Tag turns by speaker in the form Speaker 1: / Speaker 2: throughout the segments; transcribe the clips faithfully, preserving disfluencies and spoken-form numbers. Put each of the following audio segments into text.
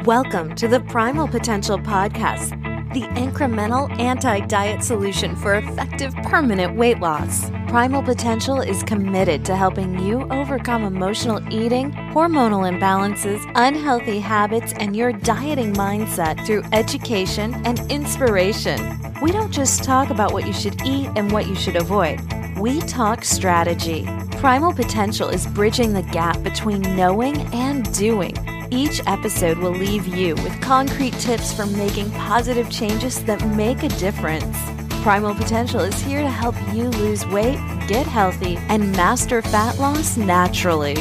Speaker 1: Welcome to the Primal Potential Podcast, the incremental anti-diet solution for effective permanent weight loss. Primal Potential is committed to helping you overcome emotional eating, hormonal imbalances, unhealthy habits, and your dieting mindset through education and inspiration. We don't just talk about what you should eat and what you should avoid. We talk strategy. Primal Potential is bridging the gap between knowing and doing. Each episode will leave you with concrete tips for making positive changes that make a difference. Primal Potential is here to help you lose weight, get healthy, and master fat loss naturally.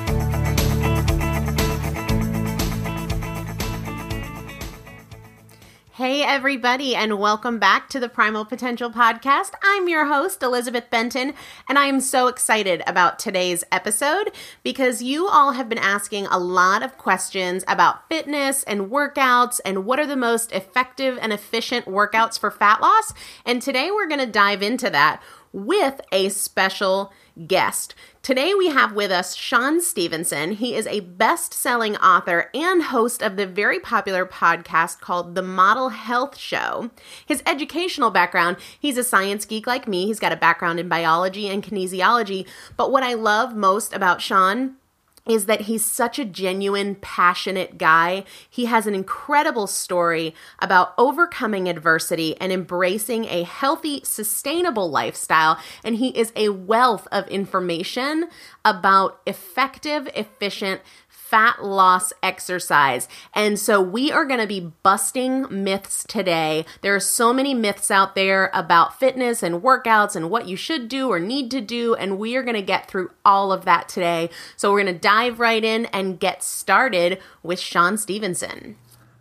Speaker 2: Hey everybody, and welcome back to the Primal Potential Podcast. I'm your host, Elizabeth Benton, and I am so excited about today's episode because you all have been asking a lot of questions about fitness and workouts and what are the most effective and efficient workouts for fat loss. And today we're going to dive into that with a special guest. Today we have with us Shawn Stevenson. He is a best-selling author and host of the very popular podcast called The Model Health Show. His educational background, he's a science geek like me. He's got a background in biology and kinesiology. But what I love most about Shawn is that he's such a genuine, passionate guy. He has an incredible story about overcoming adversity and embracing a healthy, sustainable lifestyle. And he is a wealth of information about effective, efficient fat loss exercise. And so we are going to be busting myths today. There are so many myths out there about fitness and workouts and what you should do or need to do. And we are going to get through all of that today. So we're going to dive right in and get started with Shawn Stevenson.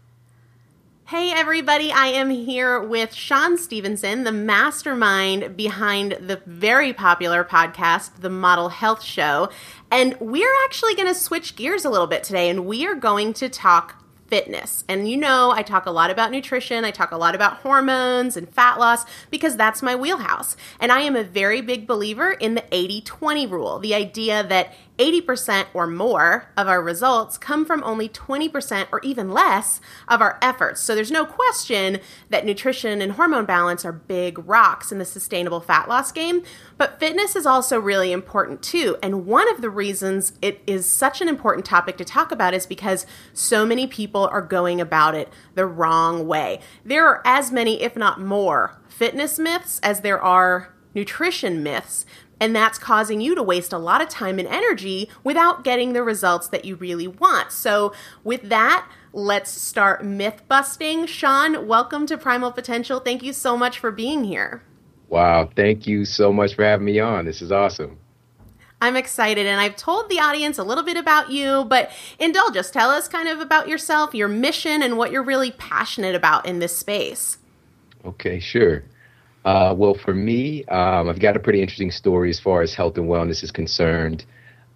Speaker 2: Hey everybody, I am here with Shawn Stevenson, the mastermind behind the very popular podcast, The Model Health Show. And we're actually going to switch gears a little bit today, and we are going to talk fitness. And you know, I talk a lot about nutrition, I talk a lot about hormones and fat loss because that's my wheelhouse. And I am a very big believer in the eighty twenty rule, the idea that eighty percent or more of our results come from only twenty percent or even less of our efforts. So there's no question that nutrition and hormone balance are big rocks in the sustainable fat loss game, but fitness is also really important too. And one of the reasons it is such an important topic to talk about is because so many people are going about it the wrong way. There are as many, if not more, fitness myths as there are nutrition myths. And that's causing you to waste a lot of time and energy without getting the results that you really want. So with that, let's start myth busting. Shawn, welcome to Primal Potential. Thank you so much for being here.
Speaker 3: Wow. Thank you so much for having me on. This is awesome.
Speaker 2: I'm excited, and I've told the audience a little bit about you, but indulge us. Tell us kind of about yourself, your mission, and what you're really passionate about in this space.
Speaker 3: Okay, sure. Uh, well, for me, um, I've got a pretty interesting story as far as health and wellness is concerned.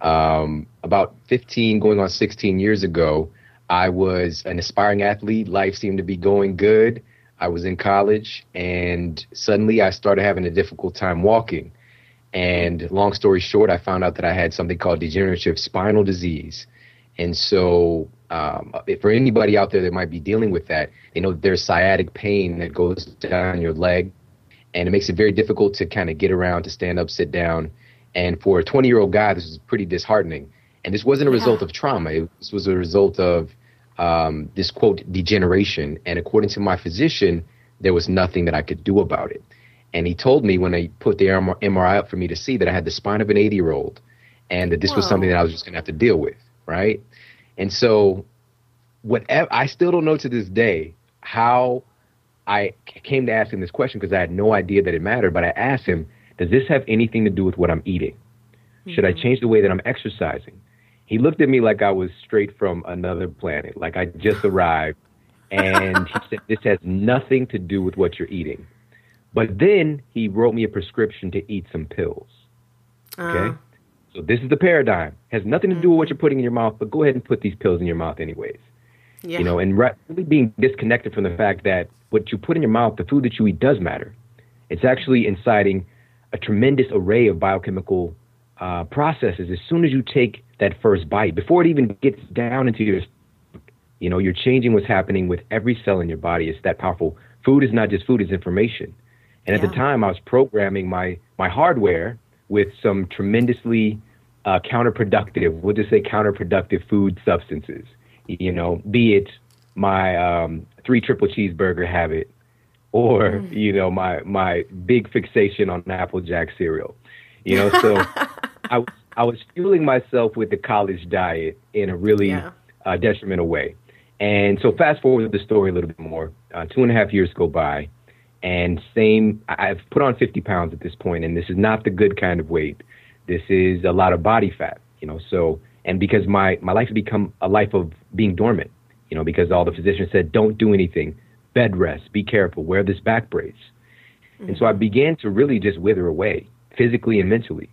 Speaker 3: Um, about fifteen, going on sixteen years ago, I was an aspiring athlete. Life seemed to be going good. I was in college, and suddenly I started having a difficult time walking. And long story short, I found out that I had something called degenerative spinal disease. And so um, for anybody out there that might be dealing with that, they know there's sciatic pain that goes down your leg. And it makes it very difficult to kind of get around, to stand up, sit down. And for a twenty-year-old guy, this was pretty disheartening. And this wasn't a result of trauma. It, this was a result of um, this, quote, degeneration. And according to my physician, there was nothing that I could do about it. And he told me when they put the M R I up for me to see that I had the spine of an eighty-year-old and that this Whoa. was something that I was just going to have to deal with, right? And so whatever, I still don't know to this day how I came to ask him this question because I had no idea that it mattered, but I asked him, does this have anything to do with what I'm eating? Mm-hmm. Should I change the way that I'm exercising? He looked at me like I was straight from another planet, like I just arrived. And he said, this has nothing to do with what you're eating. But then he wrote me a prescription to eat some pills. Okay? Uh. So this is the paradigm. Has nothing to do with what you're putting in your mouth, but go ahead and put these pills in your mouth anyways. Yeah. You know, and really being disconnected from the fact that what you put in your mouth, the food that you eat does matter. It's actually inciting a tremendous array of biochemical uh, processes as soon as you take that first bite. Before it even gets down into your You know, you're changing what's happening with every cell in your body. It's that powerful. Food is not just food, it's information. And at yeah. the time, I was programming my, my hardware with some tremendously uh, counterproductive, we'll just say counterproductive food substances. You know, be it my um, three triple cheeseburger habit or, mm. you know, my, my big fixation on Apple Jack cereal. You know, so I, I was fueling myself with the college diet in a really yeah. uh, detrimental way. And so fast forward the story a little bit more. Uh, two and a half years go by, and same, I've put on fifty pounds at this point, and this is not the good kind of weight. This is a lot of body fat, you know, so, and because my, my life has become a life of being dormant, you know, because all the physicians said, don't do anything, bed rest, be careful, wear this back brace. Mm-hmm. And so I began to really just wither away, physically and mentally.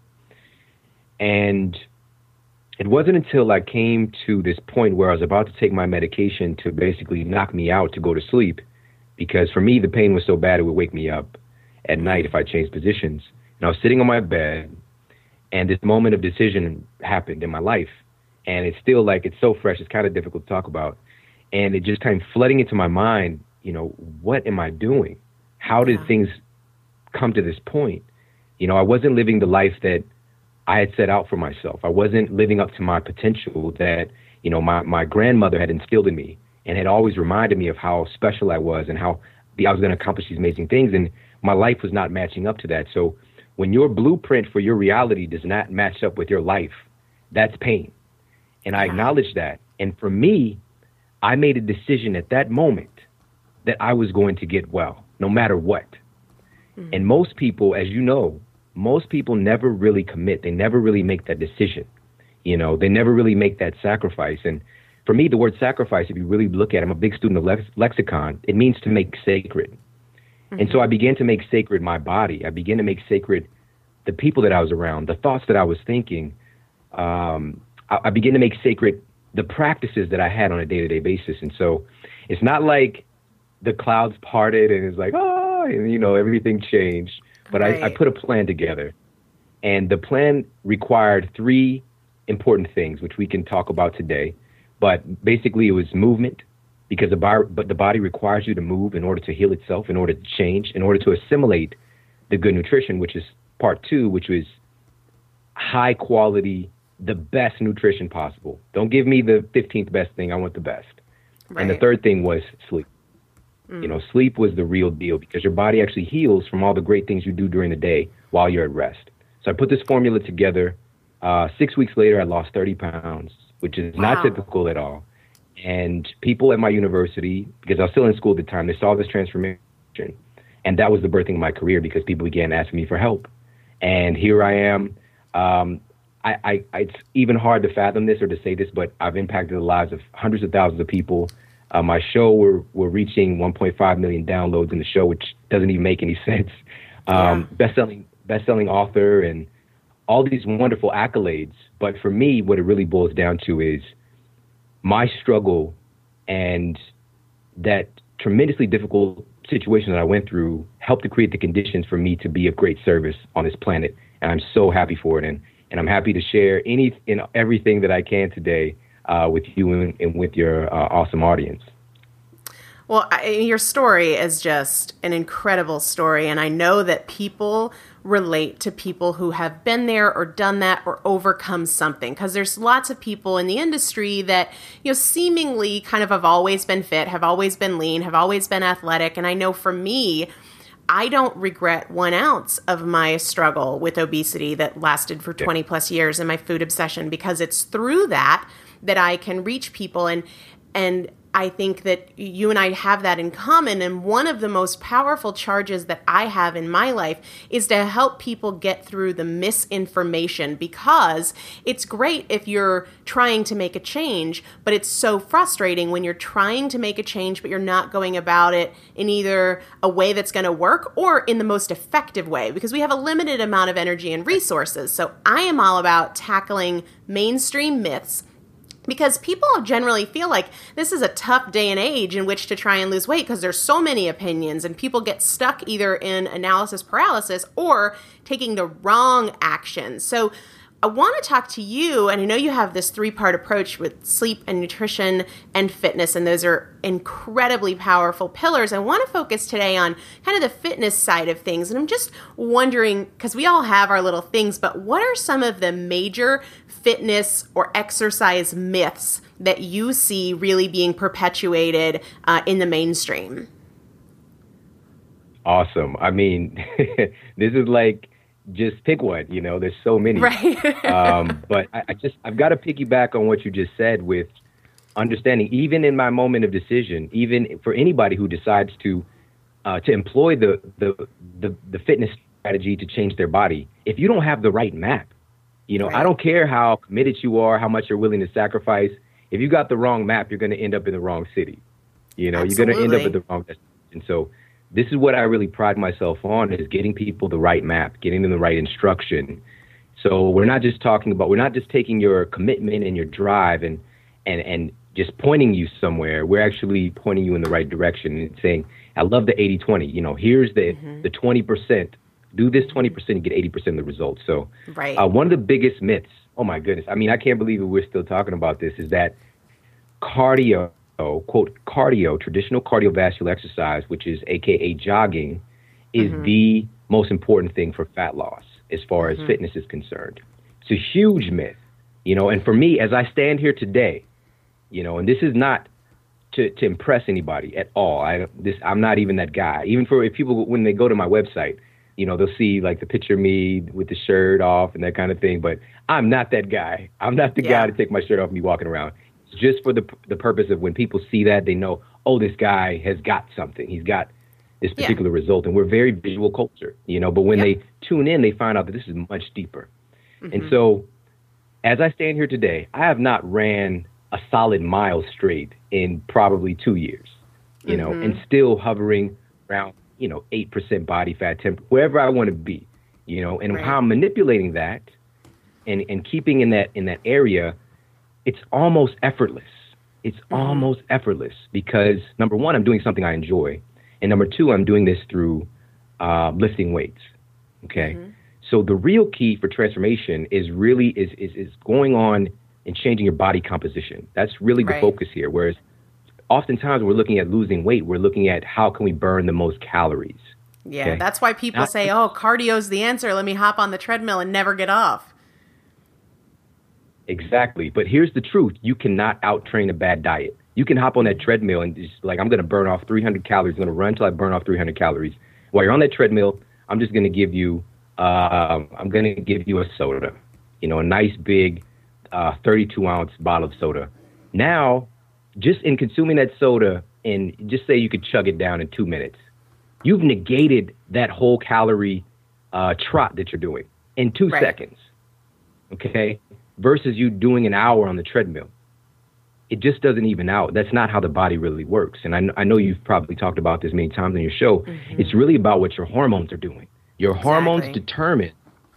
Speaker 3: And it wasn't until I came to this point where I was about to take my medication to basically knock me out to go to sleep, because for me, the pain was so bad it would wake me up at night if I changed positions. And I was sitting on my bed, and this moment of decision happened in my life. And it's still like, it's so fresh, it's kind of difficult to talk about. And it just kind of flooding into my mind, you know, what am I doing? How did yeah. things come to this point? You know, I wasn't living the life that I had set out for myself. I wasn't living up to my potential that, you know, my, my grandmother had instilled in me and had always reminded me of how special I was and how I was going to accomplish these amazing things. And my life was not matching up to that. So when your blueprint for your reality does not match up with your life, that's pain. And I acknowledge that. And for me, I made a decision at that moment that I was going to get well, no matter what. Mm-hmm. And most people, as you know, most people never really commit. They never really make that decision. You know, they never really make that sacrifice. And for me, the word sacrifice, if you really look at it, I'm a big student of lex- lexicon. It means to make sacred. Mm-hmm. And so I began to make sacred my body. I began to make sacred the people that I was around, the thoughts that I was thinking. Um, I, I began to make sacred the practices that I had on a day-to-day basis. And so it's not like the clouds parted and it's like, oh, and, you know, everything changed. But right. I, I put a plan together, and the plan required three important things, which we can talk about today. But basically, it was movement, because the body, but the body requires you to move in order to heal itself, in order to change, in order to assimilate the good nutrition, which is part two, which was high quality, the best nutrition possible. Don't give me the fifteenth best thing. I want the best. Right. And the third thing was sleep. Mm. You know, sleep was the real deal, because your body actually heals from all the great things you do during the day while you're at rest. So I put this formula together. Uh, six weeks later, I lost thirty pounds, which is wow. not typical at all. And people at my university, because I was still in school at the time, they saw this transformation. And that was the birthing of my career, because people began asking me for help. And here I am. Um, I, I, it's even hard to fathom this or to say this, but I've impacted the lives of hundreds of thousands of people. Uh, my show, we're, we're reaching one point five million downloads in the show, which doesn't even make any sense. Um, yeah. Best-selling, best-selling author and all these wonderful accolades. But for me, what it really boils down to is my struggle and that tremendously difficult situation that I went through helped to create the conditions for me to be of great service on this planet. And I'm so happy for it. And, and I'm happy to share any and everything that I can today Uh, with you and, and with your uh, awesome audience.
Speaker 2: Well, I, your story is just an incredible story, and I know that people relate to people who have been there or done that or overcome something, because there's lots of people in the industry that, you know, seemingly kind of have always been fit, have always been lean, have always been athletic, and I know for me, I don't regret one ounce of my struggle with obesity that lasted for twenty plus years and my food obsession, because it's through that that I can reach people. And, and I think that you and I have that in common. And one of the most powerful charges that I have in my life is to help people get through the misinformation, because it's great if you're trying to make a change, but it's so frustrating when you're trying to make a change, but you're not going about it in either a way that's going to work or in the most effective way, because we have a limited amount of energy and resources. So I am all about tackling mainstream myths, because people generally feel like this is a tough day and age in which to try and lose weight, because there's so many opinions and people get stuck either in analysis paralysis or taking the wrong action. So I want to talk to you, and I know you have this three-part approach with sleep and nutrition and fitness, and those are incredibly powerful pillars. I want to focus today on kind of the fitness side of things, and I'm just wondering, because we all have our little things, but what are some of the major fitness or exercise myths that you see really being perpetuated uh, in the mainstream?
Speaker 3: Awesome. I mean, this is like, just pick one, you know, there's so many.
Speaker 2: Right.
Speaker 3: um, but I, I just, I've got to piggyback on what you just said with understanding, even in my moment of decision, even for anybody who decides to, uh, to employ the, the, the, the fitness strategy to change their body, if you don't have the right map, you know, right. I don't care how committed you are, how much you're willing to sacrifice. If you got the wrong map, you're going to end up in the wrong city. You know, Absolutely. You're going to end up at the wrong destination. So this is what I really pride myself on, is getting people the right map, getting them the right instruction. So we're not just talking about, we're not just taking your commitment and your drive and, and, and just pointing you somewhere. We're actually pointing you in the right direction and saying, I love the eighty twenty, you know, here's the, mm-hmm. the twenty percent, do this twenty percent and get eighty percent of the results. So
Speaker 2: right.
Speaker 3: uh, one of the biggest myths, oh my goodness, I mean, I can't believe we're still talking about this, is that cardio, quote, cardio, traditional cardiovascular exercise, which is A K A jogging, is mm-hmm. the most important thing for fat loss as far as mm-hmm. fitness is concerned. It's a huge myth, you know, and for me, as I stand here today, you know, and this is not to, to impress anybody at all. I, this, I'm not even that guy. Even for if people, when they go to my website, you know, they'll see like the picture of me with the shirt off and that kind of thing, but I'm not that guy. I'm not the yeah. guy to take my shirt off and be walking around. Just for the the purpose of when people see that, they know, oh, this guy has got something. He's got this particular yeah. result. And we're very visual culture, you know, but when yep. they tune in, they find out that this is much deeper. Mm-hmm. And so as I stand here today, I have not ran a solid mile straight in probably two years, you mm-hmm. know, and still hovering around, you know, eight percent body fat, ten, wherever I want to be, you know, and right. how I'm manipulating that and, and keeping in that in that area. It's almost effortless. It's mm-hmm. almost effortless because, number one, I'm doing something I enjoy. And number two, I'm doing this through uh, lifting weights. Okay. Mm-hmm. So the real key for transformation is really is, is, is going on and changing your body composition. That's really the right. focus here. Whereas oftentimes we're looking at losing weight. We're looking at how can we burn the most calories.
Speaker 2: Yeah.
Speaker 3: Okay?
Speaker 2: That's why people Not, say, oh, cardio's the answer. Let me hop on the treadmill and never get off.
Speaker 3: Exactly. But here's the truth. You cannot out-train a bad diet. You can hop on that treadmill and just like, I'm going to burn off three hundred calories. I'm going to run until I burn off three hundred calories. While you're on that treadmill, I'm just going to give you, uh, I'm going to give you a soda, you know, a nice big uh, thirty-two ounce bottle of soda. Now, just in consuming that soda and just say you could chug it down in two minutes, you've negated that whole calorie uh, trot that you're doing in two right. seconds. Okay. Versus you doing an hour on the treadmill. It just doesn't even out. That's not how the body really works. And I, I know you've probably talked about this many times on your show. Mm-hmm. It's really about what your hormones are doing. Your exactly. hormones determine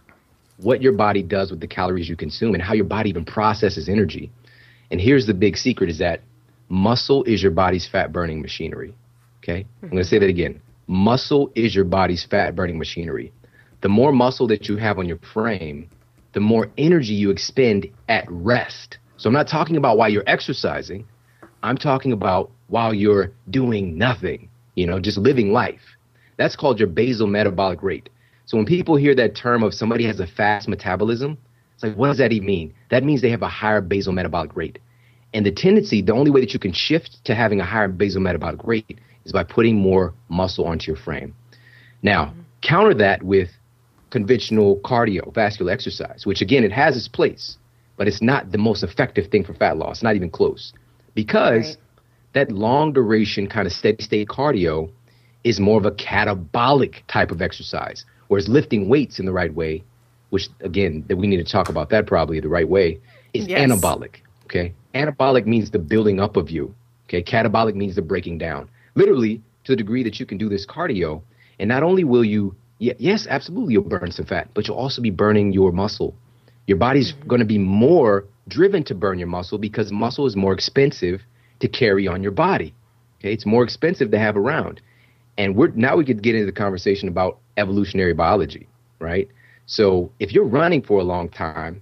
Speaker 3: what your body does with the calories you consume and how your body even processes energy. And here's the big secret is that muscle is your body's fat burning machinery. Okay. Mm-hmm. I'm going to say that again. Muscle is your body's fat burning machinery. The more muscle that you have on your frame, the more energy you expend at rest. So I'm not talking about while you're exercising. I'm talking about while you're doing nothing, you know, just living life. That's called your basal metabolic rate. So when people hear that term of somebody has a fast metabolism, it's like, what does that even mean? That means they have a higher basal metabolic rate. And the tendency, the only way that you can shift to having a higher basal metabolic rate is by putting more muscle onto your frame. Now, mm-hmm. counter that with conventional cardiovascular exercise, which again, it has its place, but it's not the most effective thing for fat loss, not even close, because right. that long duration kind of steady state cardio is more of a catabolic type of exercise, whereas lifting weights in the right way, which again, that we need to talk about that probably the right way, is yes. anabolic. Okay. Anabolic means the building up of you. Okay. Catabolic means the breaking down, literally to the degree that you can do this cardio. And not only will you Yeah, yes, absolutely, you'll burn some fat, but you'll also be burning your muscle. Your body's mm-hmm. going to be more driven to burn your muscle because muscle is more expensive to carry on your body. Okay, it's more expensive to have around. And we're now we could get into the conversation about evolutionary biology, right? So if you're running for a long time,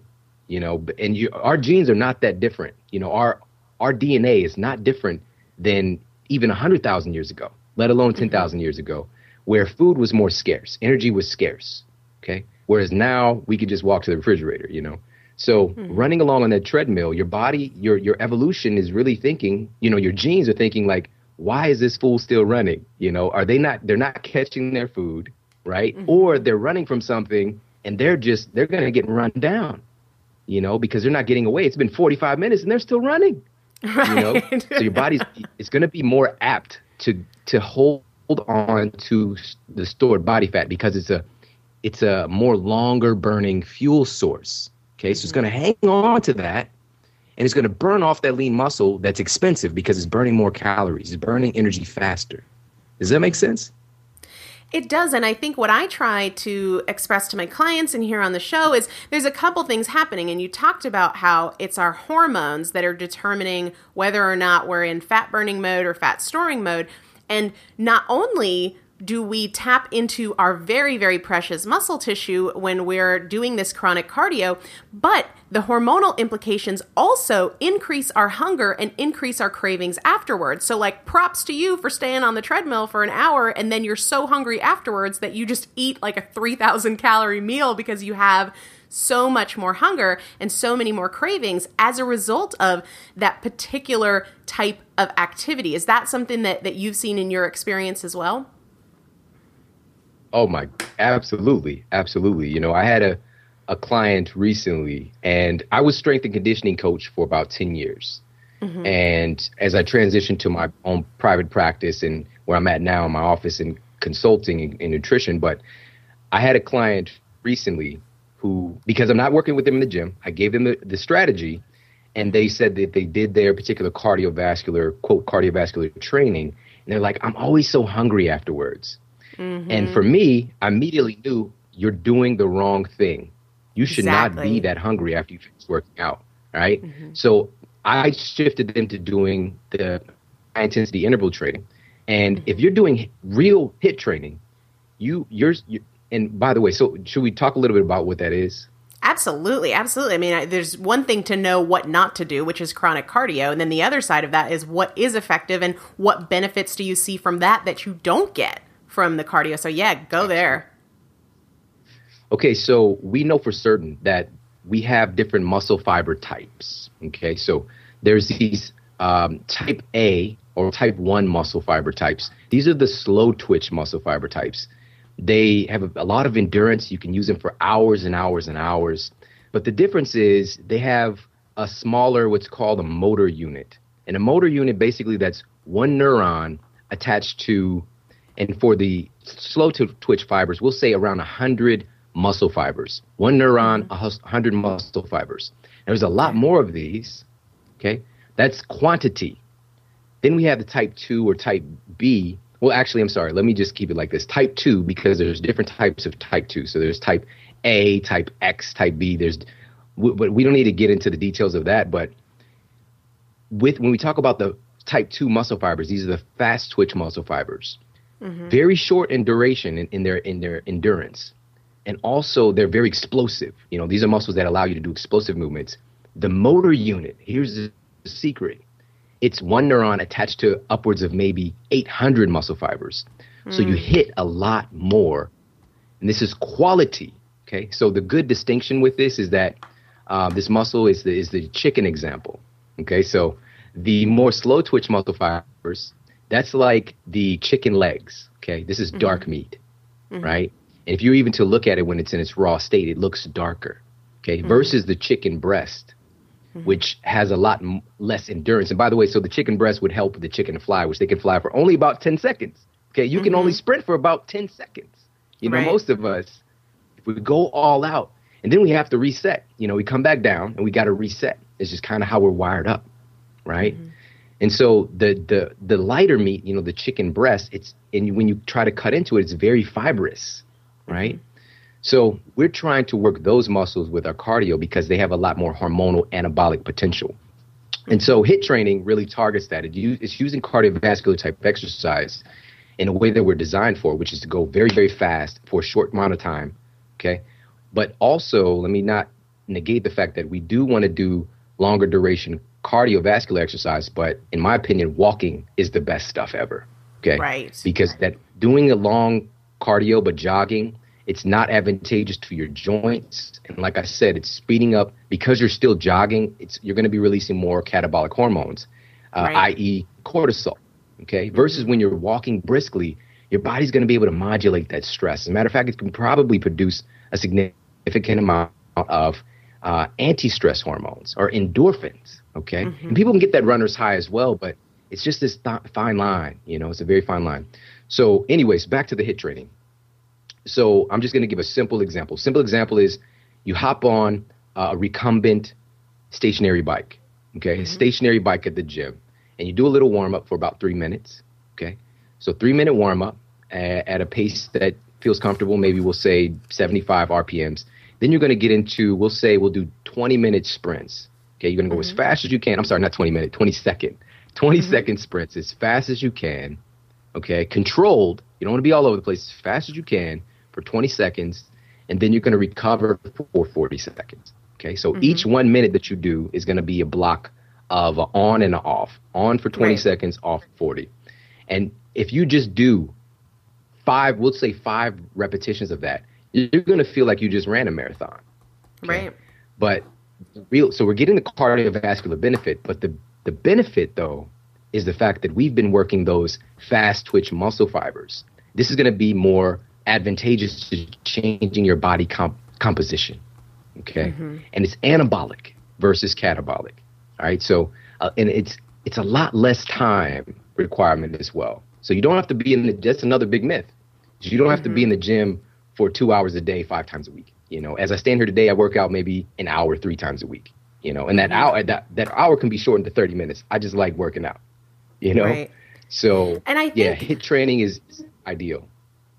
Speaker 3: you know, and you, our genes are not that different. You know, our our D N A is not different than even one hundred thousand years ago, let alone ten thousand years ago, where food was more scarce, energy was scarce, okay? Whereas now we could just walk to the refrigerator, you know? So mm-hmm. running along on that treadmill, your body, your your evolution is really thinking, you know, your genes are thinking like, why is this fool still running? You know, are they not, they're not catching their food, right? Mm-hmm. Or they're running from something and they're just, they're going to get run down, you know, because they're not getting away. It's been forty-five minutes and they're still running, right. You know? So your body's, it's going to be more apt to, to hold on to the stored body fat because it's a, it's a more longer burning fuel source. Okay. So mm-hmm. it's going to hang on to that. And it's going to burn off that lean muscle that's expensive because it's burning more calories. It's burning energy faster. Does that make sense?
Speaker 2: It does. And I think what I try to express to my clients and here on the show is there's a couple things happening. And you talked about how it's our hormones that are determining whether or not we're in fat burning mode or fat storing mode. And not only do we tap into our very, very precious muscle tissue when we're doing this chronic cardio, but the hormonal implications also increase our hunger and increase our cravings afterwards. So like props to you for staying on the treadmill for an hour and then you're so hungry afterwards that you just eat like a three thousand calorie meal because you have so much more hunger and so many more cravings as a result of that particular type of activity. Is that something that, that you've seen in your experience as well?
Speaker 3: Oh my, absolutely. Absolutely. You know, I had a, a client recently and I was strength and conditioning coach for about ten years. Mm-hmm. And as I transitioned to my own private practice and where I'm at now in my office in consulting in, in nutrition, but I had a client recently who, because I'm not working with them in the gym, I gave them the, the strategy and they said that they did their particular cardiovascular, quote, cardiovascular training. And they're like, I'm always so hungry afterwards. Mm-hmm. And for me, I immediately knew you're doing the wrong thing. You should exactly. not be that hungry after you finish working out, right? Mm-hmm. So I shifted them to doing the high intensity interval training. And mm-hmm. if you're doing real HIIT training, you, you're, you, and by the way, so should we talk a little bit about what that is?
Speaker 2: Absolutely. Absolutely. I mean, I, there's one thing to know what not to do, which is chronic cardio. And then the other side of that is what is effective and what benefits do you see from that that you don't get from the cardio. So yeah, go there.
Speaker 3: Okay, so we know for certain that we have different muscle fiber types. Okay, so there's these um, type A or type one muscle fiber types. These are the slow twitch muscle fiber types. They have a, a lot of endurance. You can use them for hours and hours and hours. But the difference is they have a smaller, what's called a motor unit. And a motor unit, basically, that's one neuron attached to, and for the slow to twitch fibers, we'll say around one hundred muscle fibers. One neuron, one hundred muscle fibers. There's a lot more of these, okay? That's quantity. Then we have the type two or type B. Well, actually, I'm sorry. Let me just keep it like this. Type two, because there's different types of type two. So there's type A, type X, type B. There's, but we don't need to get into the details of that. But with when we talk about the type two muscle fibers, these are the fast twitch muscle fibers. Mm-hmm. Very short in duration in, in their in their endurance. And also they're very explosive. You know, these are muscles that allow you to do explosive movements. The motor unit, here's the secret. It's one neuron attached to upwards of maybe eight hundred muscle fibers. Mm. So you hit a lot more. And this is quality. Okay. So the good distinction with this is that uh, this muscle is the, is the chicken example. Okay. So the more slow twitch muscle fibers, that's like the chicken legs. Okay. This is dark mm-hmm. meat. Mm-hmm. Right. And if you're even to look at it when it's in its raw state, it looks darker. Okay. Mm-hmm. Versus the chicken breast, which has a lot m- less endurance. And by the way, so the chicken breast would help the chicken to fly, which they can fly for only about ten seconds. Okay, you mm-hmm. can only sprint for about ten seconds. You know, right. Most of us, if we go all out, and then we have to reset. You know, we come back down and we got to reset. It's just kind of how we're wired up, right? Mm-hmm. And so the the the lighter meat, you know, the chicken breast, it's and when you try to cut into it, it's very fibrous, right? Mm-hmm. So we're trying to work those muscles with our cardio because they have a lot more hormonal anabolic potential. And so HIIT training really targets that. It use, it's using cardiovascular type exercise in a way that we're designed for, which is to go very, very fast for a short amount of time. Okay. But also, let me not negate the fact that we do want to do longer duration cardiovascular exercise, but in my opinion, walking is the best stuff ever. Okay.
Speaker 2: Right.
Speaker 3: Because that doing a long cardio, but jogging, it's not advantageous to your joints. And like I said, it's speeding up because you're still jogging. It's, you're going to be releasing more catabolic hormones, uh,
Speaker 2: right.
Speaker 3: that is cortisol. Okay. Versus when you're walking briskly, your body's going to be able to modulate that stress. As a matter of fact, it can probably produce a significant amount of uh, anti-stress hormones or endorphins. Okay. Mm-hmm. And people can get that runner's high as well, but it's just this th- fine line, you know, it's a very fine line. So anyways, back to the HIIT training. So I'm just going to give a simple example. Simple example is you hop on uh, a recumbent stationary bike, okay, mm-hmm. a stationary bike at the gym, and you do a little warm up for about three minutes. Okay. So three minute warm up at, at a pace that feels comfortable. Maybe we'll say seventy-five R P Ms. Then you're going to get into, we'll say we'll do twenty minute sprints. Okay. You're going to go mm-hmm. as fast as you can. I'm sorry, not twenty minute, twenty second, twenty mm-hmm. second sprints as fast as you can. Okay. Controlled. You don't want to be all over the place, as fast as you can for twenty seconds. And then you're going to recover for forty seconds. Okay. So mm-hmm. each one minute that you do is going to be a block of a on and a off. On for twenty right. seconds, off for forty. And if you just do five, we'll say five repetitions of that, you're going to feel like you just ran a marathon.
Speaker 2: Okay? Right.
Speaker 3: But real, so we're getting the cardiovascular benefit, but the, the benefit though is the fact that we've been working those fast twitch muscle fibers. This is going to be more advantageous to changing your body comp- composition. Okay. Mm-hmm. And it's anabolic versus catabolic. All right. So, uh, and it's, it's a lot less time requirement as well. So you don't have to be in the, that's another big myth. You don't have mm-hmm. to be in the gym for two hours a day, five times a week. You know, as I stand here today, I work out maybe an hour, three times a week, you know, and that mm-hmm. hour, that, that hour can be shortened to thirty minutes. I just like working out, you know? Right. So
Speaker 2: and I think,
Speaker 3: yeah, HIIT training is ideal.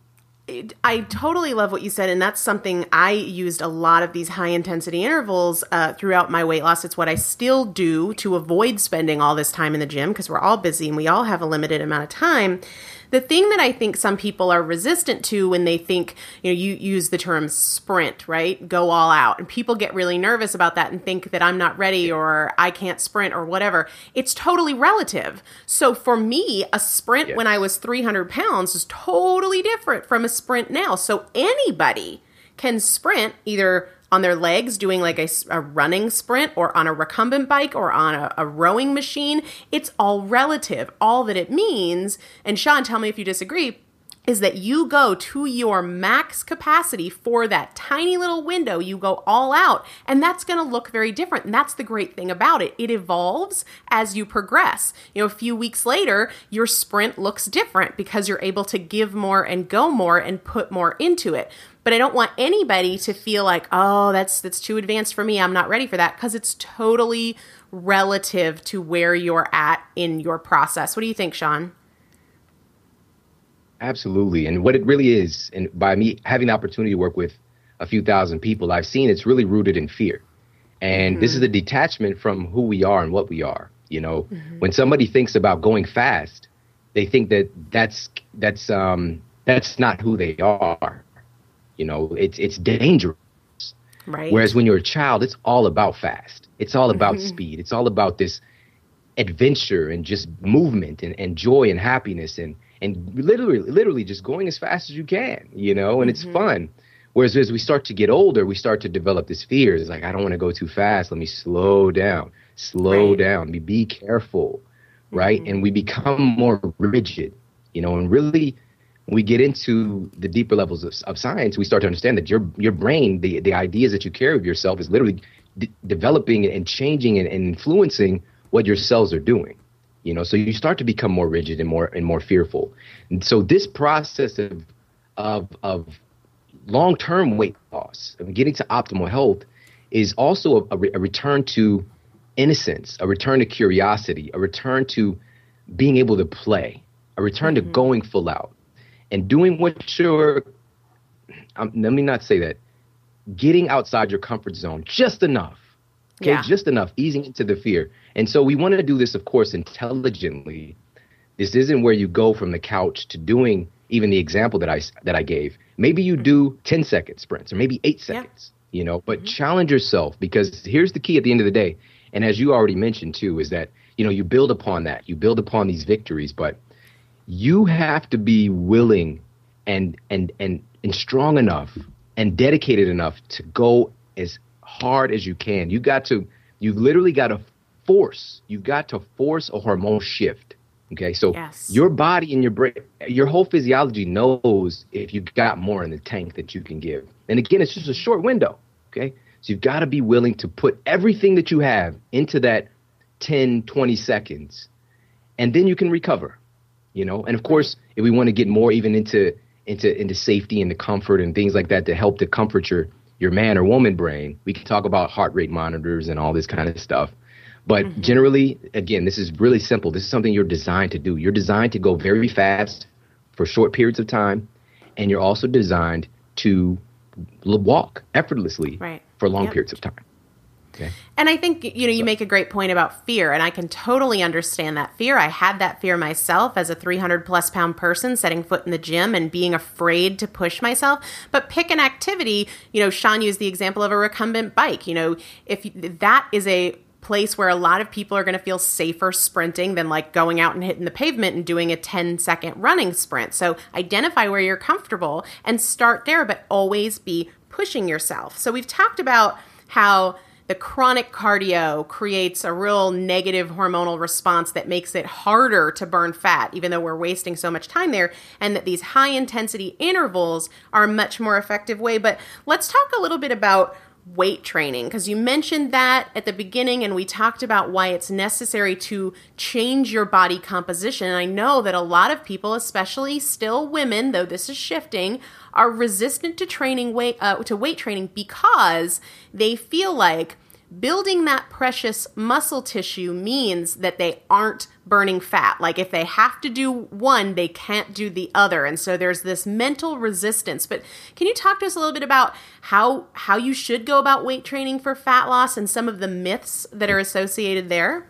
Speaker 2: I totally love what you said, and that's something I used a lot of these high-intensity intervals uh, throughout my weight loss. It's what I still do to avoid spending all this time in the gym because we're all busy and we all have a limited amount of time. The thing that I think some people are resistant to when they think, you know, you use the term sprint, right? Go all out. And people get really nervous about that and think that I'm not ready or I can't sprint or whatever. It's totally relative. So for me, a sprint yes. when I was three hundred pounds is totally different from a sprint now. So anybody can sprint either on their legs doing like a, a running sprint or on a recumbent bike or on a, a rowing machine. It's all relative. All that it means, and Sean, tell me if you disagree, is that you go to your max capacity for that tiny little window. You go all out, and that's going to look very different. And that's the great thing about it. It evolves as you progress. You know, a few weeks later, your sprint looks different because you're able to give more and go more and put more into it. But I don't want anybody to feel like, oh, that's that's too advanced for me. I'm not ready for that, because it's totally relative to where you're at in your process. What do you think, Sean?
Speaker 3: Absolutely. And what it really is, and by me having the opportunity to work with a few thousand people, I've seen it's really rooted in fear. And mm-hmm. this is a detachment from who we are and what we are. You know, mm-hmm. when somebody thinks about going fast, they think that that's that's um, that's not who they are. You know, it's it's dangerous.
Speaker 2: Right.
Speaker 3: Whereas when you're a child, it's all about fast. It's all about mm-hmm. speed. It's all about this adventure and just movement and, and joy and happiness and and literally literally just going as fast as you can, you know, and mm-hmm. it's fun. Whereas as we start to get older, we start to develop this fear. It's like, I don't want to go too fast. Let me slow down, slow right. down, be, be careful, right? Mm-hmm. And we become more rigid, you know, and really when we get into the deeper levels of, of science, we start to understand that your your brain, the, the ideas that you carry of yourself is literally d- developing and changing and, and influencing what your cells are doing. You know, so you start to become more rigid and more and more fearful. And so this process of of, of long-term weight loss, of getting to optimal health, is also a, a, re- a return to innocence, a return to curiosity, a return to being able to play, a return mm-hmm. to going full out. And doing what you're, um, let me not say that, getting outside your comfort zone just enough, okay, yeah. just enough, easing into the fear. And so we want to do this, of course, intelligently. This isn't where you go from the couch to doing even the example that I, that I gave. Maybe you do ten second sprints or maybe eight seconds, you know, but mm-hmm. challenge yourself, because here's the key at the end of the day. And as you already mentioned too, is that, you know, you build upon that, you build upon these victories, but you have to be willing and, and, and, and strong enough and dedicated enough to go as hard as you can. You got to, you've literally got to force, you got to force a hormone shift. Okay. So yes. your body and your brain, your whole physiology knows if you got more in the tank that you can give. And again, it's just a short window. Okay. So you've got to be willing to put everything that you have into that ten, twenty seconds, and then you can recover, you know? And of course, if we want to get more even into, into, into safety and the comfort and things like that to help to comfort your, your man or woman brain, we can talk about heart rate monitors and all this kind of stuff. But mm-hmm. generally, again, this is really simple. This is something you're designed to do. You're designed to go very fast for short periods of time. And you're also designed to walk effortlessly right. for long yep. periods of time. Okay.
Speaker 2: And I think, you know, you make a great point about fear, and I can totally understand that fear. I had that fear myself as a three hundred plus pound person setting foot in the gym and being afraid to push myself. But pick an activity, you know, Sean used the example of a recumbent bike. You know, if that is a place where a lot of people are going to feel safer sprinting than like going out and hitting the pavement and doing a ten second running sprint. So identify where you're comfortable and start there, but always be pushing yourself. So we've talked about how the chronic cardio creates a real negative hormonal response that makes it harder to burn fat, even though we're wasting so much time there, and that these high intensity intervals are a much more effective way. But let's talk a little bit about weight training, because you mentioned that at the beginning, and we talked about why it's necessary to change your body composition. And I know that a lot of people, especially still women, though this is shifting, are resistant to training weight uh, to weight training because they feel like building that precious muscle tissue means that they aren't burning fat. Like if they have to do one, they can't do the other. And so there's this mental resistance. But can you talk to us a little bit about how how you should go about weight training for fat loss and some of the myths that are associated there?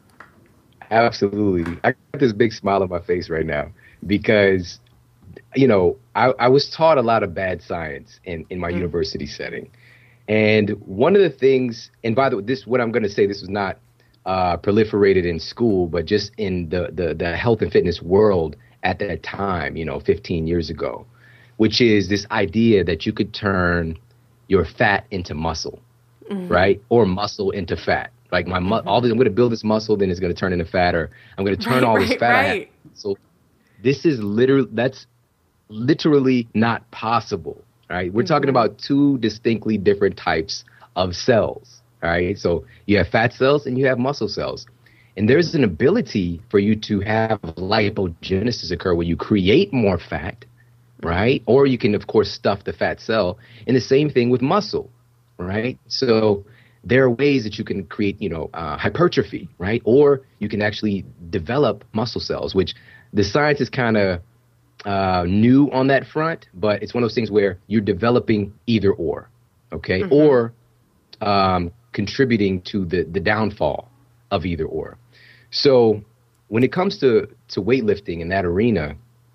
Speaker 3: Absolutely. I got this big smile on my face right now because, you know, I, I was taught a lot of bad science in, in my mm. university setting. And one of the things, and by the way, this, what I'm going to say, this was not uh, proliferated in school, but just in the, the, the health and fitness world at that time, you know, fifteen years ago, which is this idea that you could turn your fat into muscle, mm-hmm. right? Or muscle into fat. Like my, mu- mm-hmm. all this, I'm going to build this muscle, then it's going to turn into fat, or I'm going to turn right, all this right, fat. Right. So this is literally, that's literally not possible. Right. We're mm-hmm. talking about two distinctly different types of cells. All right. So you have fat cells and you have muscle cells. And there's an ability for you to have lipogenesis occur where you create more fat. Right. Or you can, of course, stuff the fat cell. And the same thing with muscle. Right. So there are ways that you can create, you know, uh, hypertrophy. Right. Or you can actually develop muscle cells, which the science is kind of uh, new on that front, but it's one of those things where you're developing either or, okay, mm-hmm. or um, contributing to the, the downfall of either or. So when it comes to, to weightlifting in that arena,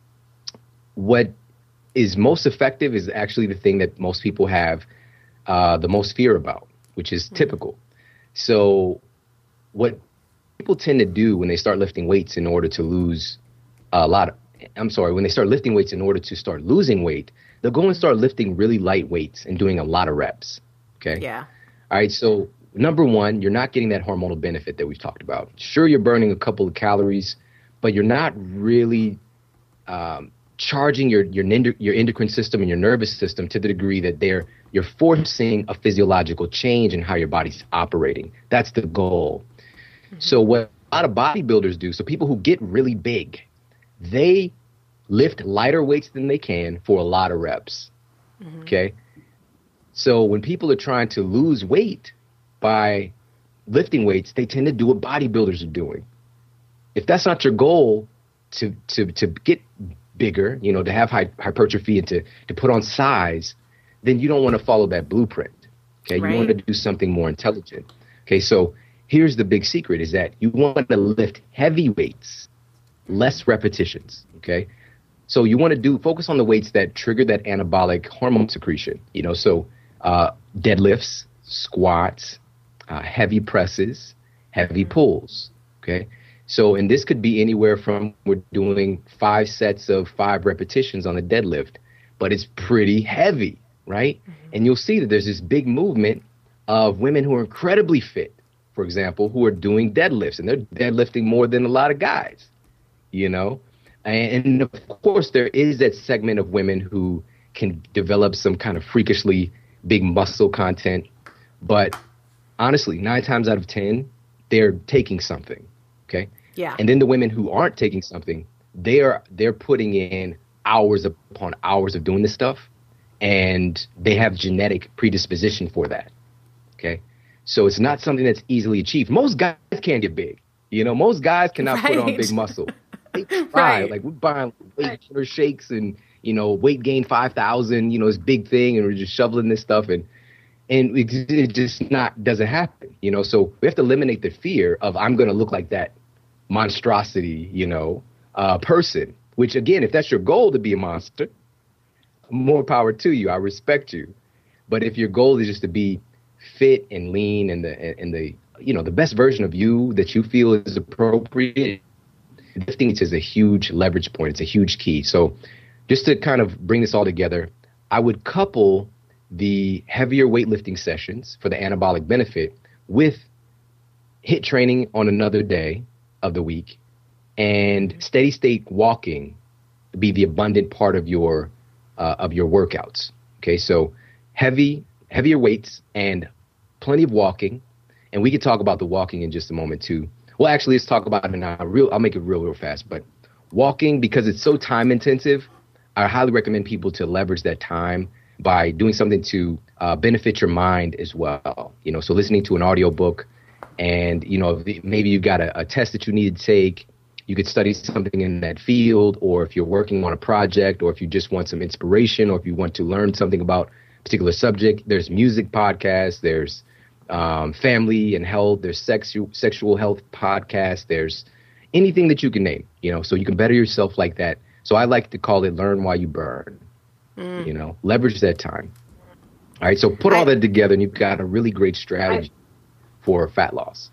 Speaker 3: what is most effective is actually the thing that most people have uh, the most fear about, which is mm-hmm. typical. So what people tend to do when they start lifting weights in order to lose a lot of, I'm sorry, when they start lifting weights in order to start losing weight, they'll go and start lifting really light weights and doing a lot of reps. Okay.
Speaker 2: Yeah.
Speaker 3: All right. So number one, you're not getting that hormonal benefit that we've talked about. Sure, you're burning a couple of calories, but you're not really um, charging your your your endocrine system and your nervous system to the degree that they're you're forcing a physiological change in how your body's operating. That's the goal. Mm-hmm. So what a lot of bodybuilders do, so people who get really big, they lift lighter weights than they can for a lot of reps. Mm-hmm. Okay. So when people are trying to lose weight by lifting weights, they tend to do what bodybuilders are doing. If that's not your goal to, to, to get bigger, you know, to have hy- hypertrophy and to, to put on size, then you don't want to follow that blueprint. Okay. Right. You want to do something more intelligent. Okay. So here's the big secret is that you want to lift heavy weights, less repetitions. Okay. So you want to do focus on the weights that trigger that anabolic hormone secretion, you know, so uh, deadlifts, squats, uh, heavy presses, heavy pulls. Okay. So, and this could be anywhere from we're doing five sets of five repetitions on a deadlift, but it's pretty heavy, right? Mm-hmm. And you'll see that there's this big movement of women who are incredibly fit, for example, who are doing deadlifts, and they're deadlifting more than a lot of guys, you know? And, and of course, there is that segment of women who can develop some kind of freakishly big muscle content. But honestly, nine times out of ten, they're taking something. Okay.
Speaker 2: Yeah.
Speaker 3: And then the women who aren't taking something, they are they're putting in hours upon hours of doing this stuff, and they have genetic predisposition for that. Okay. So it's not something that's easily achieved. Most guys can't get big. You know, most guys cannot right. put on big muscle. They try. Right. Like we're buying weight right. shakes and, you know, weight gain five thousand, you know, this big thing, and we're just shoveling this stuff, and and it, it just not doesn't happen, you know. So we have to eliminate the fear of I'm going to look like that monstrosity, you know, uh, person, which again, if that's your goal to be a monster, more power to you. I respect you. But if your goal is just to be fit and lean and the, and the, you know, the best version of you that you feel is appropriate, lifting is a huge leverage point. It's a huge key. So just to kind of bring this all together, I would couple the heavier weightlifting sessions for the anabolic benefit with HIIT training on another day of the week, and steady state walking be the abundant part of your uh, of your workouts. Okay, so heavy heavier weights and plenty of walking, and we could talk about the walking in just a moment too. Well, actually, let's talk about it now. Real, I'll make it real, real fast. But walking, because it's so time intensive, I highly recommend people to leverage that time by doing something to uh, benefit your mind as well. You know, so listening to an audiobook, and, you know, maybe you've got a, a test that you need to take. You could study something in that field, or if you're working on a project, or if you just want some inspiration, or if you want to learn something about a particular subject. There's music podcasts, there's um, family and health, there's sexual sexual health podcasts, there's anything that you can name, you know, so you can better yourself like that. So I like to call it learn while you burn. Mm. You know, leverage that time. All right. So put all I, that together, and you've got a really great strategy I, for fat loss.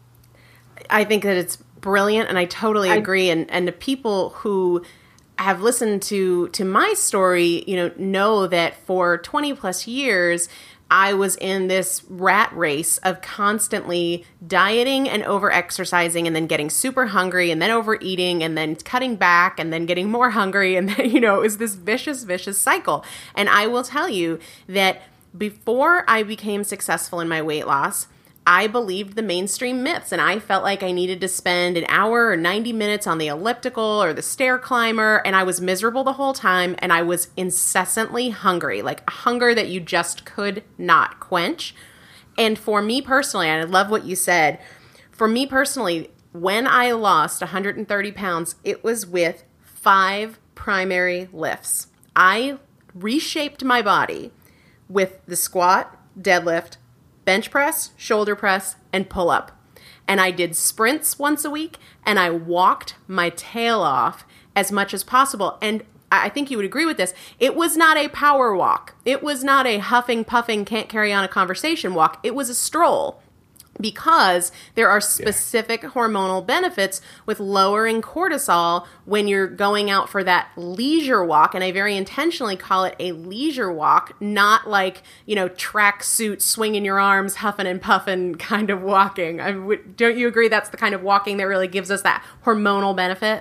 Speaker 2: I think that it's brilliant, and I totally I, agree. And and the people who have listened to to my story, you know, know that for twenty plus years, I was in this rat race of constantly dieting and over-exercising, and then getting super hungry, and then overeating, and then cutting back, and then getting more hungry. And then, you know, it was this vicious, vicious cycle. And I will tell you that before I became successful in my weight loss, I believed the mainstream myths, and I felt like I needed to spend an hour or ninety minutes on the elliptical or the stair climber, and I was miserable the whole time, and I was incessantly hungry, like a hunger that you just could not quench. And for me personally, and I love what you said, for me personally, when I lost one hundred thirty pounds, it was with five primary lifts. I reshaped my body with the squat, deadlift, bench press, shoulder press, and pull up. And I did sprints once a week, and I walked my tail off as much as possible. And I think you would agree with this. It was not a power walk. It was not a huffing, puffing, can't carry on a conversation walk. It was a stroll, because there are specific yeah. hormonal benefits with lowering cortisol when you're going out for that leisure walk. And I very intentionally call it a leisure walk, not like, you know, track suit, swinging your arms, huffing and puffing kind of walking. I w- don't you agree that's the kind of walking that really gives us that hormonal benefit?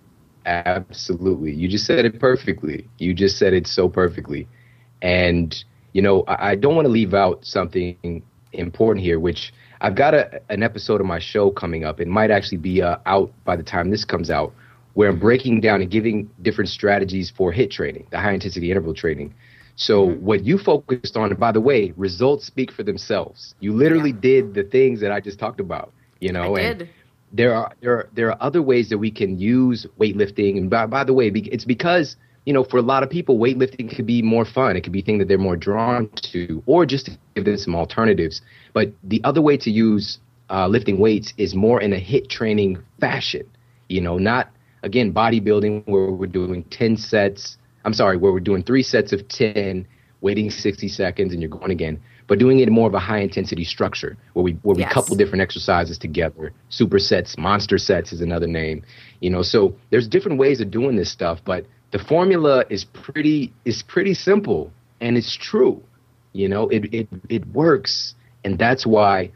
Speaker 3: Absolutely. You just said it perfectly. You just said it so perfectly. And, you know, I, I don't want to leave out something important here, which I've got a, an episode of my show coming up. It might actually be uh, out by the time this comes out, where I'm breaking down and giving different strategies for HIIT training, the high intensity interval training. So mm-hmm. what you focused on, and by the way, results speak for themselves. You literally yeah. did the things that I just talked about, you know,
Speaker 2: I
Speaker 3: and
Speaker 2: did.
Speaker 3: there are, there are, there are other ways that we can use weightlifting. And by, by the way, it's because, you know, for a lot of people, weightlifting could be more fun. It could be a thing that they're more drawn to, or just to give them some alternatives. But the other way to use uh, lifting weights is more in a HIIT training fashion, you know, not, again, bodybuilding where we're doing ten sets. I'm sorry, where we're doing three sets of ten waiting sixty seconds and you're going again, but doing it in more of a high intensity structure where we where we
Speaker 2: Yes.
Speaker 3: couple different exercises together. Supersets, monster sets is another name. You know, so there's different ways of doing this stuff, but the formula is pretty is pretty simple and it's true. You know, it it it works, and that's why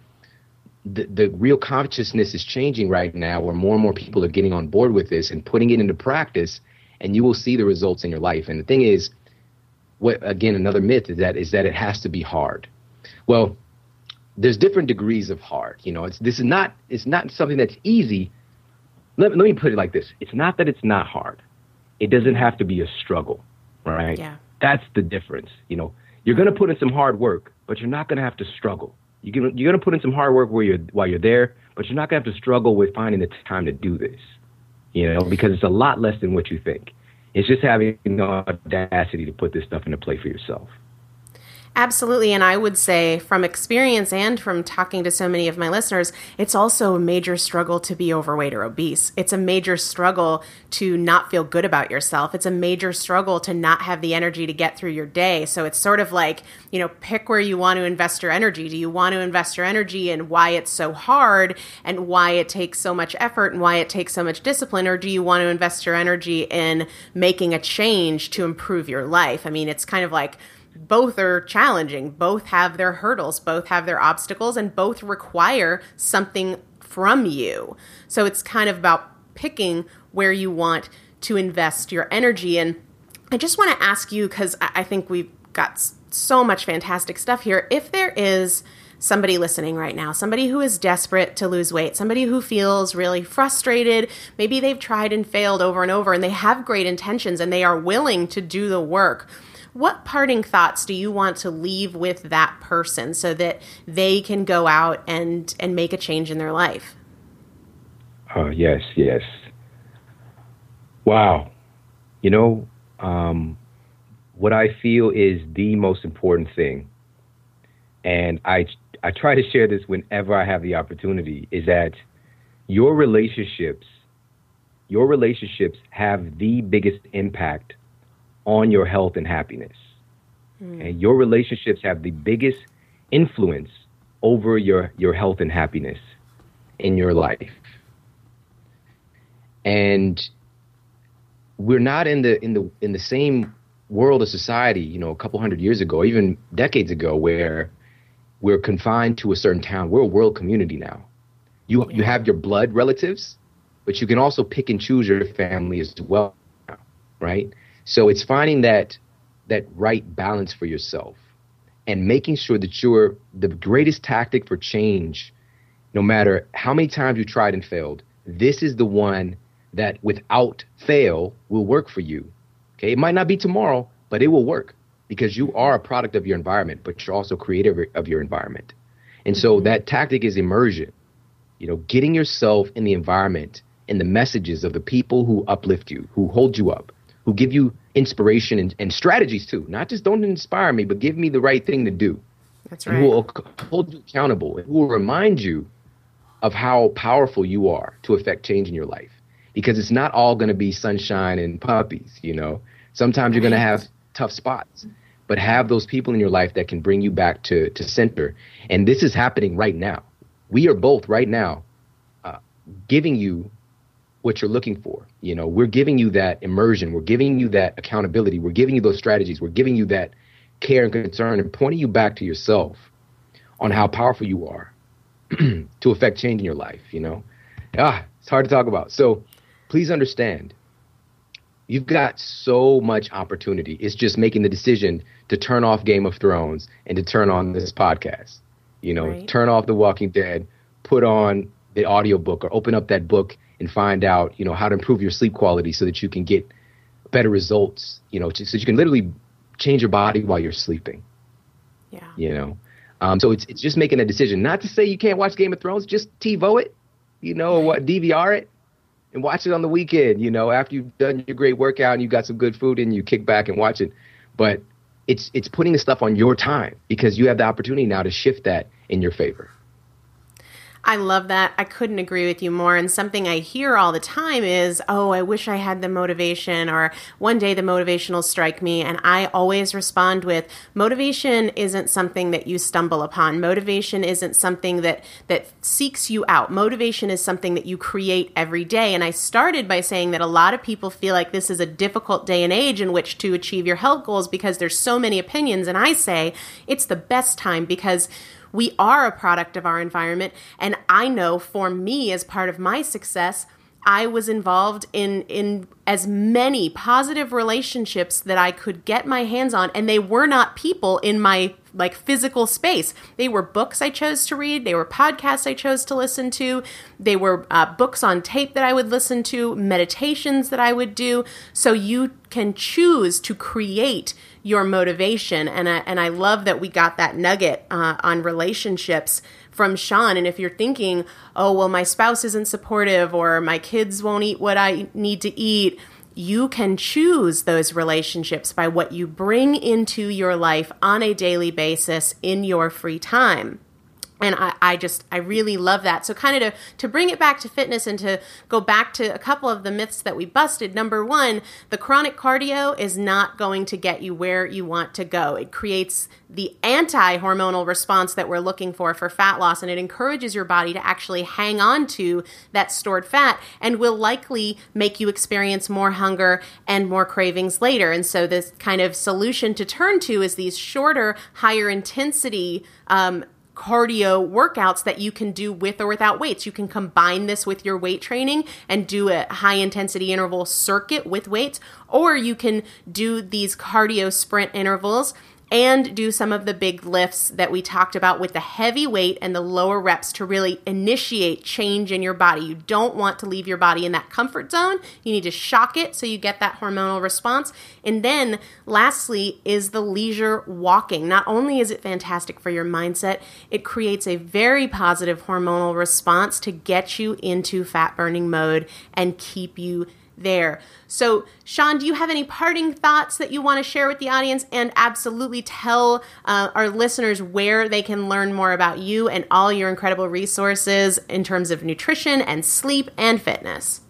Speaker 3: the the real consciousness is changing right now, where more and more people are getting on board with this and putting it into practice, and you will see the results in your life. And the thing is, what again, another myth is that is that it has to be hard. Well, there's different degrees of hard. You know, it's this is not it's not something that's easy. Let, let me put it like this: it's not that it's not hard. It doesn't have to be a struggle, right?
Speaker 2: Yeah.
Speaker 3: That's the difference. You know, you're going to put in some hard work, but you're not going to have to struggle. You're going you're going to put in some hard work where you're while you're there, but you're not going to have to struggle with finding the time to do this. You know, because it's a lot less than what you think. It's just having the audacity to put this stuff into play for yourself.
Speaker 2: Absolutely. And I would say from experience and from talking to so many of my listeners, it's also a major struggle to be overweight or obese. It's a major struggle to not feel good about yourself. It's a major struggle to not have the energy to get through your day. So it's sort of like, you know, pick where you want to invest your energy. Do you want to invest your energy in why it's so hard and why it takes so much effort and why it takes so much discipline? Or do you want to invest your energy in making a change to improve your life? I mean, it's kind of like, both are challenging, both have their hurdles, both have their obstacles, and both require something from you. So it's kind of about picking where you want to invest your energy. And I just want to ask you, because I think we've got so much fantastic stuff here, if there is somebody listening right now, somebody who is desperate to lose weight, somebody who feels really frustrated, maybe they've tried and failed over and over, and they have great intentions and they are willing to do the work. What parting thoughts do you want to leave with that person so that they can go out and, and make a change in their life?
Speaker 3: Oh, yes, yes. Wow. You know, um, what I feel is the most important thing, and I, I try to share this whenever I have the opportunity, is that your relationships, your relationships have the biggest impact on your health and happiness. Mm. And your relationships have the biggest influence over your, your health and happiness in your life. And we're not in the in the in the same world of society, you know, a couple hundred years ago, even decades ago, where we're confined to a certain town. We're a world community now. You yeah. you have your blood relatives, but you can also pick and choose your family as well, right? So it's finding that that right balance for yourself and making sure that you're the greatest tactic for change, no matter how many times you tried and failed. This is the one that without fail will work for you. Okay, it might not be tomorrow, but it will work because you are a product of your environment, but you're also creative of your environment. And so mm-hmm. that tactic is immersion, you know, getting yourself in the environment and the messages of the people who uplift you, who hold you up, who give you inspiration and, and strategies too. Not just don't inspire me, but give me the right thing to do.
Speaker 2: That's right.
Speaker 3: And who will hold you accountable and who will remind you of how powerful you are to affect change in your life. Because it's not all going to be sunshine and puppies, you know. Sometimes you're going to have tough spots, but have those people in your life that can bring you back to, to center. And this is happening right now. We are both right now uh, giving you what you're looking for. You know, we're giving you that immersion. We're giving you that accountability. We're giving you those strategies. We're giving you that care and concern and pointing you back to yourself on how powerful you are to affect change in your life. You know, ah, it's hard to talk about. So please understand, you've got so much opportunity. It's just making the decision to turn off Game of Thrones and to turn on this podcast. You know, right. Turn off The Walking Dead, put on the audiobook or open up that book and find out, you know, how to improve your sleep quality so that you can get better results, you know, so you can literally change your body while you're sleeping.
Speaker 2: Yeah. You
Speaker 3: know, um, so it's it's just making a decision. Not to say you can't watch Game of Thrones, just TiVo it, you know, or what, D V R it and watch it on the weekend, you know, after you've done your great workout and you got some good food and you kick back and watch it. But it's it's putting the stuff on your time because you have the opportunity now to shift that in your favor.
Speaker 2: I love that. I couldn't agree with you more. And something I hear all the time is, oh, I wish I had the motivation, or one day the motivation will strike me. And I always respond with, motivation isn't something that you stumble upon. Motivation isn't something that, that seeks you out. Motivation is something that you create every day. And I started by saying that a lot of people feel like this is a difficult day and age in which to achieve your health goals because there's so many opinions. And I say it's the best time because we are a product of our environment. And I know for me, as part of my success, I was involved in, in as many positive relationships that I could get my hands on. And they were not people in my like physical space. They were books I chose to read. They were podcasts I chose to listen to. They were uh, books on tape that I would listen to, meditations that I would do. So you can choose to create your motivation. And I, and I love that we got that nugget uh, on relationships from Sean. And if you're thinking, oh, well, my spouse isn't supportive or my kids won't eat what I need to eat, you can choose those relationships by what you bring into your life on a daily basis in your free time. And I, I just, I really love that. So kind of to, to bring it back to fitness and to go back to a couple of the myths that we busted. Number one, the chronic cardio is not going to get you where you want to go. It creates the anti-hormonal response that we're looking for for fat loss, and it encourages your body to actually hang on to that stored fat and will likely make you experience more hunger and more cravings later. And so this kind of solution to turn to is these shorter, higher intensity um cardio workouts that you can do with or without weights. You can combine this with your weight training and do a high intensity interval circuit with weights, or you can do these cardio sprint intervals and do some of the big lifts that we talked about with the heavy weight and the lower reps to really initiate change in your body. You don't want to leave your body in that comfort zone. You need to shock it so you get that hormonal response. And then lastly is the leisure walking. Not only is it fantastic for your mindset, it creates a very positive hormonal response to get you into fat burning mode and keep you there. So, Sean, do you have any parting thoughts that you want to share with the audience? And absolutely tell uh, our listeners where they can learn more about you and all your incredible resources in terms of nutrition and sleep and fitness.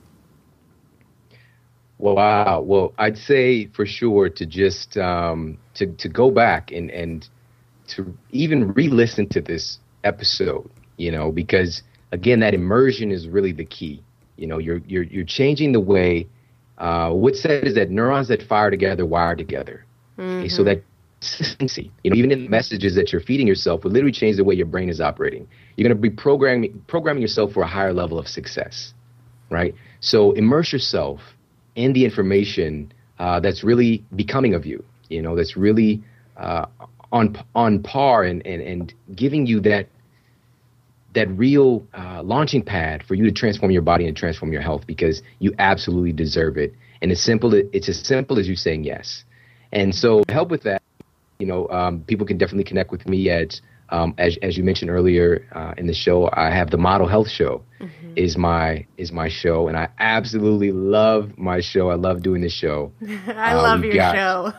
Speaker 3: Wow. Well, I'd say for sure to just um, to to go back and and to even re-listen to this episode, you know, because again, that immersion is really the key. You know, you're you're you're changing the way. Uh, what's said is that neurons that fire together wire together. Mm-hmm. Okay, so that consistency, you know, even in the messages that you're feeding yourself, will literally change the way your brain is operating. You're going to be programming programming yourself for a higher level of success, right? So immerse yourself in the information uh, that's really becoming of you. You know, that's really uh, on on par and and and giving you that. that real uh, launching pad for you to transform your body and transform your health, because you absolutely deserve it. And it's simple. It's as simple as you saying yes. And so to help with that, you know, um, people can definitely connect with me at, um, as, as you mentioned earlier uh, in the show, I have the Model Health Show mm-hmm. is my is my show. And I absolutely love my show. I love doing this show.
Speaker 2: I uh, love your got, show.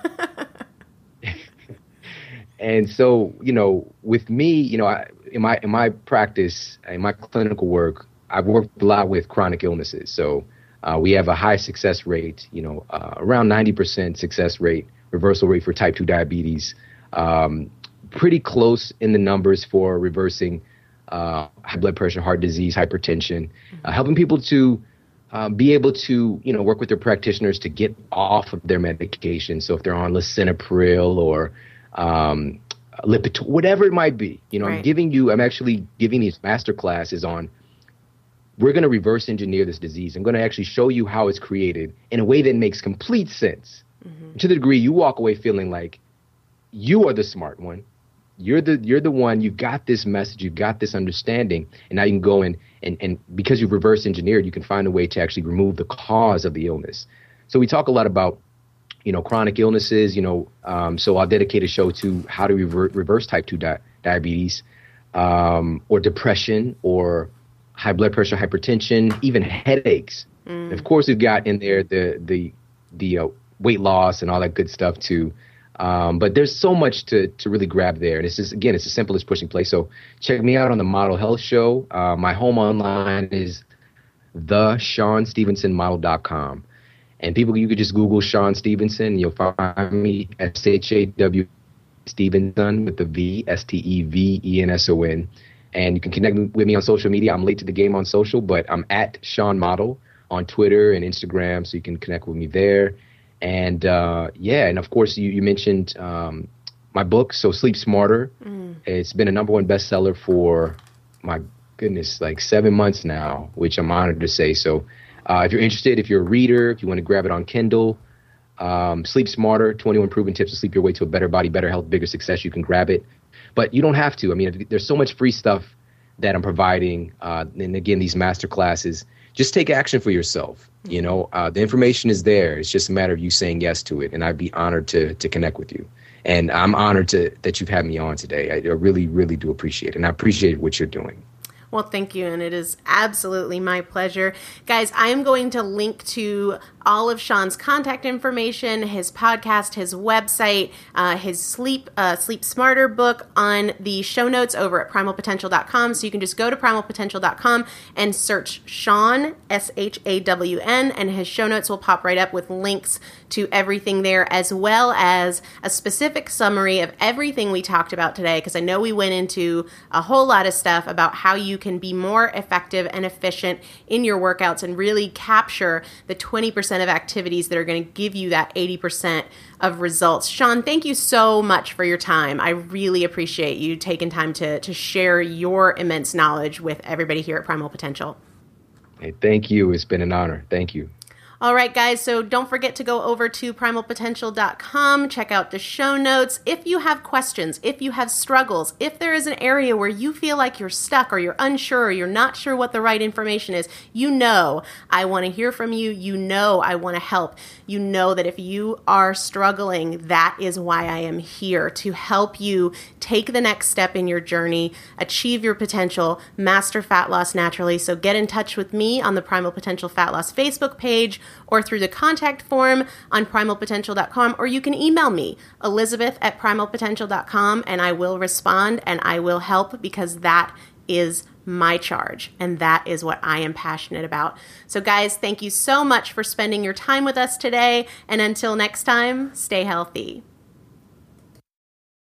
Speaker 3: And so, you know, with me, you know, I, in my in my practice, in my clinical work, I've worked a lot with chronic illnesses. So uh, we have a high success rate, you know, uh, around ninety percent success rate, reversal rate for type two diabetes, um, pretty close in the numbers for reversing uh, high blood pressure, heart disease, hypertension, mm-hmm. uh, helping people to uh, be able to, you know, work with their practitioners to get off of their medication. So if they're on lisinopril or um, Lipitor, whatever it might be, you know, right. I'm giving you, I'm actually giving these master classes on, we're going to reverse engineer this disease. I'm going to actually show you how it's created in a way that makes complete sense. Mm-hmm. To the degree you walk away feeling like you are the smart one. You're the, you're the one, you got this message, you got this understanding, and now you can go in and, and because you've reverse engineered, you can find a way to actually remove the cause of the illness. So we talk a lot about, you know, chronic illnesses, you know, um, so I'll dedicate a show to how to revert, reverse type two di- diabetes um, or depression or high blood pressure, hypertension, even headaches. Mm. And of course, we've got in there the the the uh, weight loss and all that good stuff to Um, but there's so much to to really grab there. And it's just, again, it's as simple as pushing play. So check me out on the Model Health Show. Uh, my home online is the Shawn Stevenson model dot com. And people, you could just Google Shawn Stevenson. You'll find me, S H A W Stevenson with the V, S T E V E N S O N. And you can connect with me on social media. I'm late to the game on social, but I'm at Shawn Model on Twitter and Instagram, so you can connect with me there. And uh, yeah, and of course, you, you mentioned um, my book, So Sleep Smarter. Mm. It's been a number one bestseller for, my goodness, like seven months now, which I'm honored to say. So uh, if you're interested, if you're a reader, if you want to grab it on Kindle, um, Sleep Smarter, twenty-one Proven Tips to Sleep Your Way to a Better Body, Better Health, Bigger Success, you can grab it. But you don't have to. I mean, there's so much free stuff that I'm providing. Uh, and again, these master classes. Just take action for yourself. You know, uh, the information is there. It's just a matter of you saying yes to it. And I'd be honored to to connect with you. And I'm honored to that you've had me on today. I, I really, really do appreciate it. And I appreciate what you're doing.
Speaker 2: Well, thank you, and it is absolutely my pleasure. Guys, I am going to link to all of Shawn's contact information, his podcast, his website, uh, his Sleep uh, Sleep Smarter book on the show notes over at primal potential dot com. So you can just go to primal potential dot com and search Shawn, S H A W N, and his show notes will pop right up with links to everything there, as well as a specific summary of everything we talked about today, because I know we went into a whole lot of stuff about how you can be more effective and efficient in your workouts and really capture the twenty percent of activities that are going to give you that eighty percent of results. Shawn, thank you so much for your time. I really appreciate you taking time to, to share your immense knowledge with everybody here at Primal Potential.
Speaker 3: Hey, thank you. It's been an honor. Thank you.
Speaker 2: All right, guys, so don't forget to go over to primal potential dot com, check out the show notes. If you have questions, if you have struggles, if there is an area where you feel like you're stuck or you're unsure or you're not sure what the right information is, you know I want to hear from you. You know I want to help. You know that if you are struggling, that is why I am here, to help you take the next step in your journey, achieve your potential, master fat loss naturally. So get in touch with me on the Primal Potential Fat Loss Facebook page, or through the contact form on primal potential dot com, or you can email me, Elizabeth at primal potential dot com, and I will respond and I will help, because that is my charge and that is what I am passionate about. So guys, thank you so much for spending your time with us today, and until next time, stay healthy.